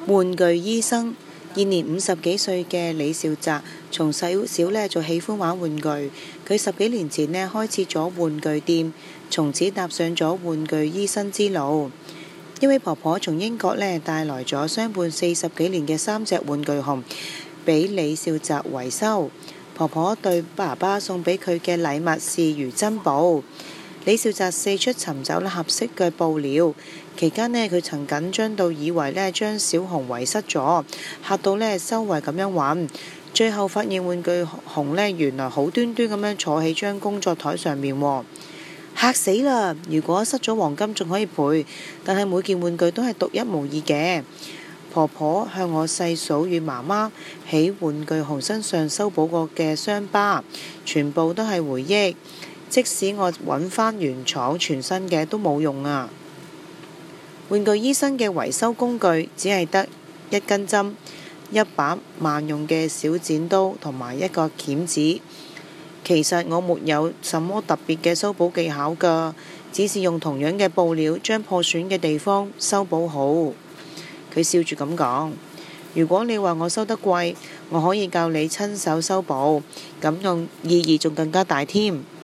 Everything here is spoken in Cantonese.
玩具醫生。現年50幾歲嘅李兆澤，從細小呢就喜歡玩玩具。佢10幾年前呢開設咗玩具店，從此踏上咗玩具醫生之路。一位婆婆從英國呢帶來咗相伴40幾年嘅3隻玩具熊俾李兆澤維修。婆婆對爸爸送俾佢嘅禮物視如珍寶。李兆澤四出尋找合適嘅布料，期間呢，佢曾緊張到以為呢將小熊遺失咗，嚇到呢周圍咁樣揾，最後發現玩具熊呢原來好端端咁樣坐喺張工作台上面喎，嚇死啦！如果失咗黃金仲可以賠，但係每件玩具都係獨一無二嘅。婆婆向我細數與媽媽喺玩具熊身上修補過嘅傷疤，全部都係回憶。即使我揾返原廠全新嘅都冇用啊！玩具醫生嘅維修工具只係得一根針、一把萬用嘅小剪刀同埋一個鉗子。其實我沒有什麼特別嘅修補技巧㗎，只是用同樣嘅布料將破損嘅地方修補好。佢笑住咁講：如果你話我收得貴，我可以教你親手修補，咁用意義仲更加大添。